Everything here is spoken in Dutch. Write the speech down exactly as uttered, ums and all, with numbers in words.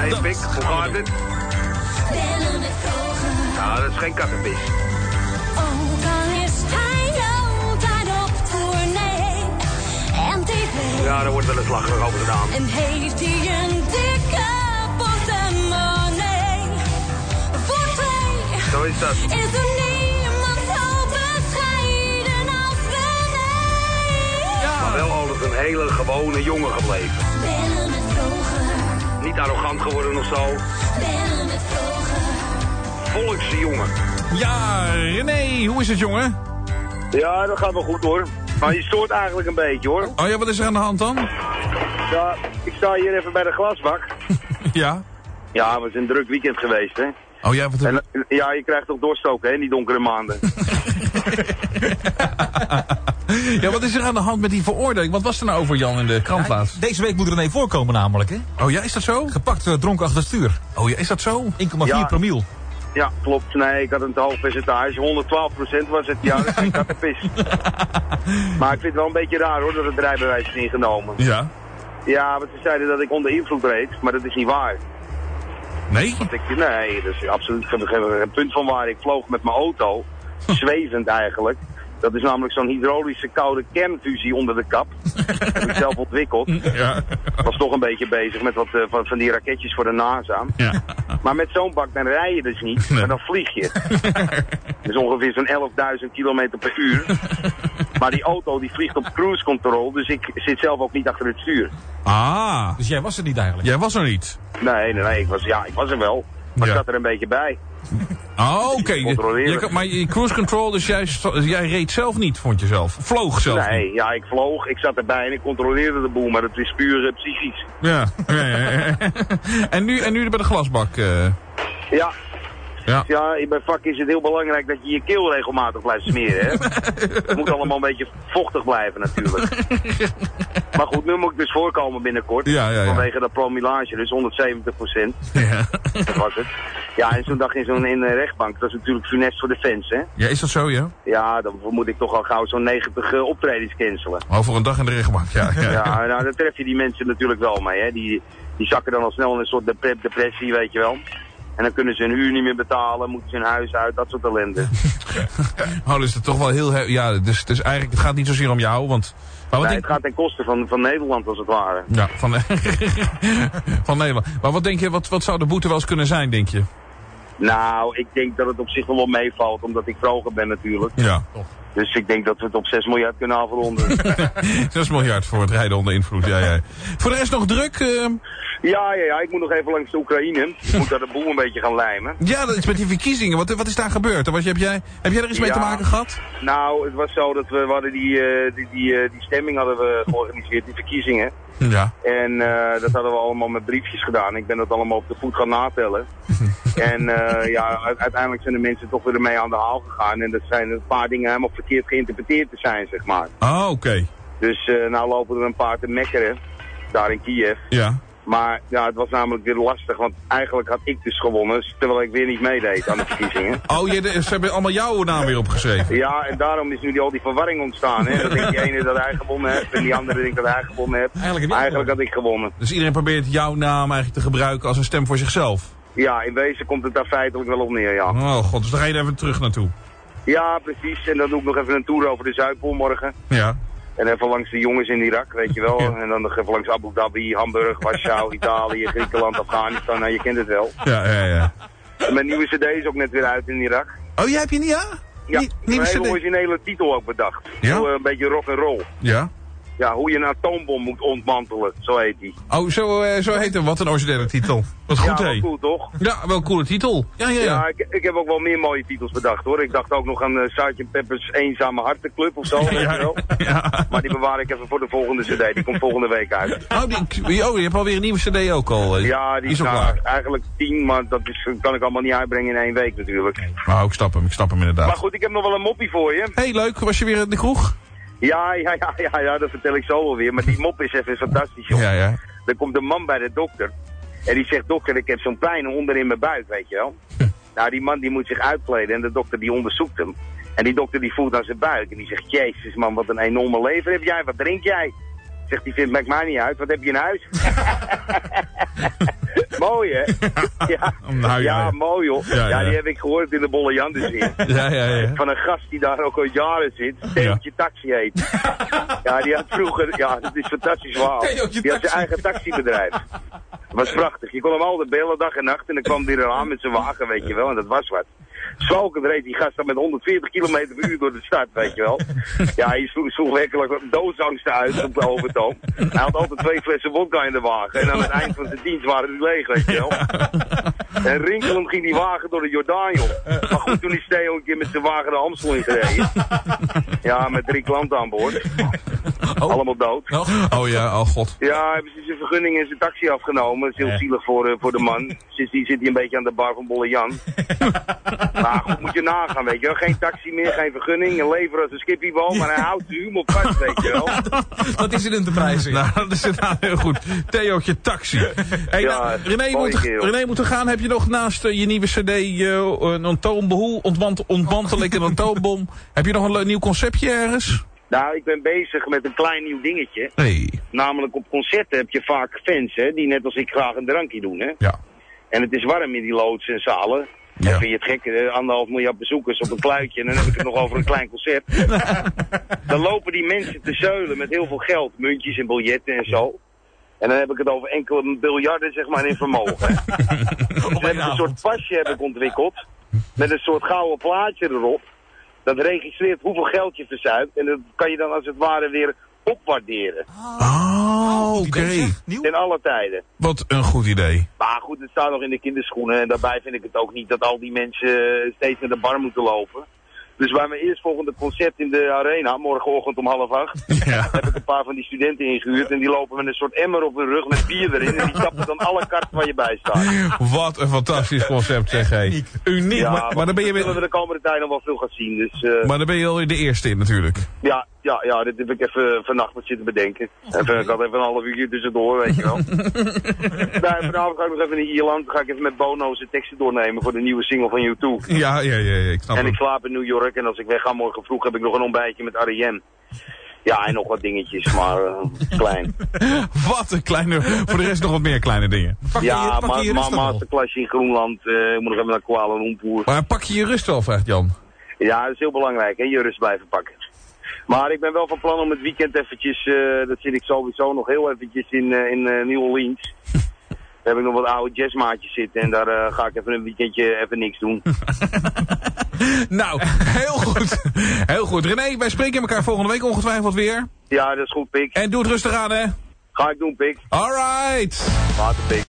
Hey Pik, hoe gaat het? Bellen met vragen. Nou, dat is geen kattenpis. Ook al is hij altijd op tournee. En tv. Ja, daar wordt wel een slag over gedaan. En heeft hij een dikke portemonnee. Voor twee. Zo is dat. Is er niemand zo bescheiden als René. Ja. Maar wel altijd een hele gewone jongen gebleven. Bellen met vragen. Niet arrogant geworden of zo. Bellen met vragen. Volkse jongen. Ja, René, hoe is het, jongen? Ja, dat gaat wel goed hoor. Maar je stoort eigenlijk een beetje hoor. Oh ja, wat is er aan de hand dan? Ja, ik sta hier even bij de glasbak. Ja. Ja, het was een druk weekend geweest hè. Oh ja, wat... En, ja, je krijgt toch doorstoken hè, in die donkere maanden. Ja, wat is er aan de hand met die veroordeling? Wat was er nou over, Jan, in de krant laatst? Deze week moet René voorkomen namelijk, hè? Oh ja, is dat zo? Gepakt uh, dronken achter het stuur. Oh ja, is dat zo? één komma vier Ja. promiel. Ja, klopt. Nee, ik had een te hoog percentage. honderdtwaalf procent was het. Ja, dat is geen kattenpis. Maar ik vind het wel een beetje raar hoor, dat het rijbewijs is ingenomen. Ja. Ja, want ze zeiden dat ik onder invloed reed, maar dat is niet waar. Nee? Want ik, nee, dat is absoluut geen, geen, geen punt van waar. Ik vloog met mijn auto, zwevend eigenlijk. Dat is namelijk zo'n hydraulische koude kernfusie onder de kap. Dat heb ik zelf ontwikkeld. Ja. Ik was toch een beetje bezig met wat uh, van, van die raketjes voor de NASA. Ja. Maar met zo'n bak dan rij je dus niet, Nee. maar dan vlieg je. Dus ongeveer zo'n elfduizend kilometer per uur. Maar die auto die vliegt op cruise control, dus ik zit zelf ook niet achter het stuur. Ah, Dus jij was het niet eigenlijk? jij was er niet. Nee, nee, nee, ik was, ja, ik was er wel. Maar Ja. ik zat er een beetje bij. Oh, oké. Controleren. Je kan- Maar je cruise control, dus jij, sta- jij reed zelf niet, vond je zelf? Vloog zelf niet? Nee, ja, ik vloog, ik zat erbij en ik controleerde de boel, maar het is puur uh, psychisch. Ja. Ja, ja, ja. En nu, en nu bij de glasbak. eh. Ja. Ja. Ja, in mijn vak is het heel belangrijk dat je je keel regelmatig blijft smeren, hè. Het moet allemaal een beetje vochtig blijven natuurlijk. Maar goed, nu moet ik dus voorkomen binnenkort. Ja, ja, ja. Vanwege dat promillage, dus honderdzeventig procent. Ja. Dat was het. Ja, en zo'n dag in zo'n in de rechtbank, dat is natuurlijk funest voor de fans, hè. Ja, is dat zo, ja? Ja, dan moet ik toch al gauw zo'n negentig uh, optredens cancelen. Oh, voor een dag in de rechtbank, ja. Ja, Ja, nou, daar tref je die mensen natuurlijk wel mee, hè. Die, die zakken dan al snel in een soort dep- depressie, weet je wel. En dan kunnen ze hun huur niet meer betalen, moeten ze hun huis uit, dat soort ellende. Oh, dus het toch wel heel... he- Ja, dus, dus eigenlijk, het gaat niet zozeer om jou, want... Maar wat Nee, denk... het gaat ten koste van, van Nederland, als het ware. Ja, van, van Nederland. Maar wat denk je, wat, wat zou de boete wel eens kunnen zijn, denk je? Nou, ik denk dat het op zich wel wel meevalt, omdat ik vroger ben natuurlijk. Ja. Dus ik denk dat we het op zes miljard kunnen afronden. zes miljard voor het rijden onder invloed, ja, ja. Voor de rest nog druk? eh? Ja, ja, ja, ik moet nog even langs de Oekraïne. Ik moet daar de boel een beetje gaan lijmen. Ja, dat is met die verkiezingen. Wat, wat is daar gebeurd? Wat, heb, jij, heb jij er iets mee Ja. te maken gehad? Nou, het was zo dat we, we hadden die, uh, die, die, uh, die stemming hadden we georganiseerd, die verkiezingen. Ja. En uh, dat hadden we allemaal met briefjes gedaan. Ik ben dat allemaal op de voet gaan natellen. En uh, ja, u- uiteindelijk zijn de mensen toch weer ermee aan de haal gegaan. En dat zijn een paar dingen helemaal verkeerd geïnterpreteerd te zijn, zeg maar. Ah, oké. Dus uh, nou lopen er een paar te mekkeren, daar in Kiev. Ja. Maar ja, het was namelijk weer lastig, want eigenlijk had ik dus gewonnen, terwijl ik weer niet meedeed aan de verkiezingen. Oh, je, ze hebben allemaal jouw naam weer opgeschreven. Ja, en daarom is nu die, al die verwarring ontstaan. Hè? Dat denkt die ene dat hij gewonnen heeft en die andere denkt dat hij gewonnen heeft. Eigenlijk heb Maar jij eigenlijk had ik gewonnen. Dus iedereen probeert jouw naam eigenlijk te gebruiken als een stem voor zichzelf. Ja, in wezen komt het daar feitelijk wel op neer, ja. Oh god, dus daar ga je even terug naartoe. Ja, precies. En dan doe ik nog even een tour over de Zuidpool morgen. Ja. En even langs de jongens in Irak, weet je wel. Ja. En dan nog even langs Abu Dhabi, Hamburg, Warschau, Italië, Griekenland, Afghanistan. Nou, je kent het wel. Ja, ja, ja. En mijn nieuwe cd is ook net weer uit in Irak. Oh, jij hebt je niet, ja? Ja, Nie- een nieuwe hele C D. originele titel ook bedacht. Ja? Zo, uh, een beetje rock and roll. Ja. Ja, hoe je een atoombom moet ontmantelen, zo heet die. Oh, zo, eh, zo heet hem. Wat een originele titel. Wat goed, Ja, hé. wel cool toch? Ja, wel een coole titel. Ja, ja, Ja, ja. ik, ik heb ook wel meer mooie titels bedacht hoor. Ik dacht ook nog aan uh, sergeant Pepper's Eenzame Hartenclub of zo, weet je wel. Ja. Maar die bewaar ik even voor de volgende cd. Die komt volgende week uit. Oh, die, oh, je hebt alweer een nieuwe cd ook al. eh. Ja, die is is ook nou, klaar. eigenlijk tien, maar dat is, kan ik allemaal niet uitbrengen in één week natuurlijk. Nou, ik snap hem. Ik snap hem inderdaad. Maar goed, ik heb nog wel een moppie voor je. Hey, leuk. Was je weer in de kroeg? Ja, ja, ja, ja, ja, dat vertel ik zo wel weer. Maar die mop is even fantastisch, joh. Ja, ja. Er komt een man bij de dokter. En die zegt, dokter, ik heb zo'n pijn onder in mijn buik, weet je wel. Nou, die man die moet zich uitkleden en de dokter die onderzoekt hem. En die dokter die voelt aan zijn buik en die zegt, jezus man, wat een enorme lever heb jij, wat drink jij? Zegt die vindt, maakt mij niet uit, wat heb je in huis? Mooi hè? ja, Nou, ja, ja, ja. mooi hoor. Ja, Ja, ja. die heb ik gehoord in de Bolle Jan dus weer. Ja, ja, ja. Van een gast die daar ook al jaren zit. Theootje Taxi heet. Ja, die had vroeger... Ja, dat is fantastisch verhaal. Theootje Die had Taxi. zijn eigen taxibedrijf. Dat was prachtig. Je kon hem altijd bellen, dag en nacht. En dan kwam hij er aan met zijn wagen, weet je wel. En dat was wat. Zwalkend reed die gast dan met honderdveertig kilometer per uur door de stad, weet je wel. Ja, hij sloeg, sloeg werkelijk doodsangsten uit op de overtoom. Hij had altijd twee flessen vodka in de wagen. En aan het eind van zijn dienst waren die leeg, weet je wel. En rinkelend ging die wagen door de Jordaan, joh. Maar goed, toen is Theo een keer met zijn wagen de Amstel in gereden. Ja, met drie klanten aan boord. Oh. Allemaal dood. Oh. Oh ja, oh god. Ja, hebben ze zijn vergunning en zijn taxi afgenomen. Dat is heel Ja. zielig voor, uh, voor de man. Sindsdien zit hij een beetje aan de bar van Bolle Jan. Maar goed, moet je nagaan, weet je wel. Geen taxi meer, geen vergunning. Een lever als een skippyboom. Maar hij houdt u hem op vast, weet je wel. Dat is in een te prijzen. Nou, dat is inderdaad heel goed. Theootje Taxi. Hey, Ja, nou, René, mooi moet, kerel. René moet er gaan. Heb je nog naast eh, je nieuwe cd uh, een atoombehoel, ontwant, ontmantel ik een atoombom. Heb je nog een leuk nieuw conceptje ergens? Nou, ik ben bezig met een klein nieuw dingetje. Nee. Namelijk op concerten heb je vaak fans, hè. Die net als ik graag een drankje doen, hè. Ja. En het is warm in die loods en zalen. Ja. Dan vind je het gek, eh, anderhalf miljard bezoekers op een kluitje. En dan heb ik het nog over een klein concert. Dan lopen die mensen te zeulen met heel veel geld. Muntjes en biljetten en zo. En dan heb ik het over enkele biljarden, zeg maar, in vermogen. hè. Dus dan heb ik een soort pasje heb ik ontwikkeld. Met een soort gouden plaatje erop. Dat registreert hoeveel geld je verzuipt. En dat kan je dan als het ware weer opwaarderen. Oh, oké. Nieuw? In alle tijden. Wat een goed idee. Maar goed, het staat nog in de kinderschoenen. En daarbij vind ik het ook niet dat al die mensen eh, steeds naar de bar moeten lopen. Dus bij mijn eerstvolgende concert in de arena, morgenochtend om half acht, Ja. heb ik een paar van die studenten ingehuurd. En die lopen met een soort emmer op hun rug met bier erin. En die tappen dan alle karten waar je bij staat. Wat een fantastisch concept, zeg hé. Uniek. Uniek, Ja, maar, maar, dan ben je we zullen we weer, de komende tijd nog wel veel gaan zien. Dus eh, maar dan ben je alweer de eerste in natuurlijk. ja, ja, ja, dit heb ik even vannacht wat zitten bedenken. Even, ik had even een half uurtje tussendoor, weet je wel. Nee, vanavond ga ik nog even naar Ierland. Dan ga ik even met Bono zijn teksten doornemen voor de nieuwe single van U twee. Ja, ja, ja, ja, ik snap En ik het. slaap in New York en als ik wegga morgen vroeg heb ik nog een ontbijtje met R E M. Ja, en nog wat dingetjes, maar uh, klein. Wat een kleine, voor de rest nog wat meer kleine dingen. Pak je, Ja, pak je je maar rust ma dan wel? masterclassje in Groenland. Uh, ik moet nog even naar Kuala Lumpur. Maar pak je je rust wel, vraagt Jan. Ja, dat is heel belangrijk, hè, je rust blijven pakken. Maar ik ben wel van plan om het weekend eventjes, uh, dat zit ik sowieso nog heel eventjes in, uh, in uh, New Orleans. Daar heb ik nog wat oude jazzmaatjes zitten en daar uh, ga ik even een weekendje even niks doen. Nou, heel goed. Heel goed. René, wij spreken elkaar volgende week ongetwijfeld weer. Ja, dat is goed, Pik. En doe het rustig aan, hè. Ga ik doen, Pik. Alright. Later, Pik.